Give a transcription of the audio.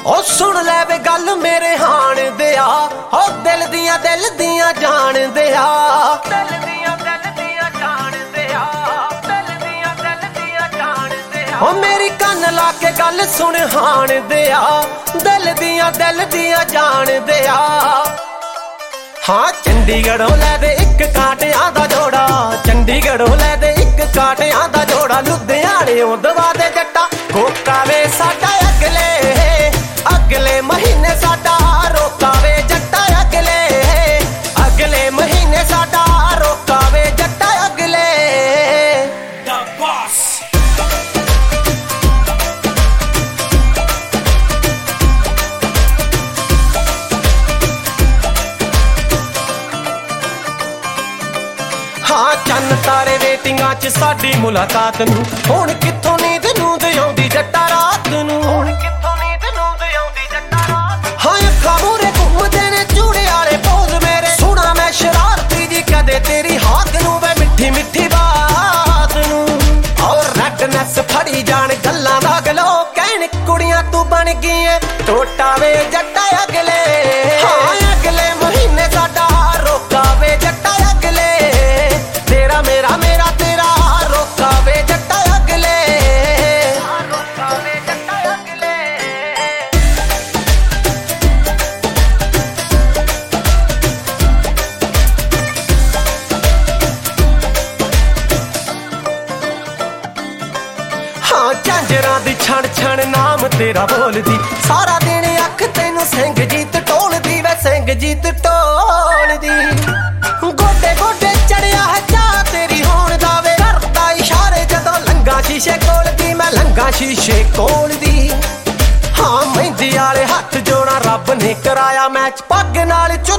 ओ सुन ले वे गल मेरे हाण दिया, ओ दिल दियां जान दिया, दिल दियां जान दिया, दिल दियां जान दिया। ओ मेरी कन ला के गल सुन हाण दिया, दिल दियां जान दिया। हाँ चंडीगढ़ों लै दे इक कांटियां दा जोड़ा, चंडीगढ़ों लै दे इक कांटियां दा जोड़ा, लुधियाणेओं दवा दे जट्टा कोका वे साडा अगले अगले महीने साडा रोका वे जट्टा अगले अगले महीने साडा रोका वे जट्टा अगले। The Boss। हाँ चन्न तारे वेटिंगां च साडी मुलाकात नूं, हुण कित्थों नींद नूंद आउंदी जट्टा रात नूं, हुण कित्थों नींद नूंद आउंदी जट्टा रात। हाँ अखां मूहरे घुमदे ने चूड़े वाले पोज मेरे, सुना मैं शरारती जी कदे तेरी हाथ नूं वे मिठी मिठी बात नूं। और रैडनेस फड़ी जान गल्लां दा गलो, कहण कुड़ियां तू बन गई ऐ टोटा वे जट्टा अगले। हाँ अगले महीने साडा रोका वे जट्टा अगले, तेरा मेरा मेरा तेरा रोका वे जट्टा अगले, रोका वे जट्टा अगले। हाँ झांजरां दी छण छण नाम तेरा बोलदी, सारा दिन अख तैनू सिंह जीत टोलदी वे सिंह जीत टोलदी। गोडे गोडे चढ़िया है चाह तेरी होण दा वे, करदा इशारे जदों लंगा शीशे कोल दी, मैं लंगा शीशे कोल दी। हाँ मेहंदी वाले हथ जोड़ा रब ने कराया मैच, पग नाल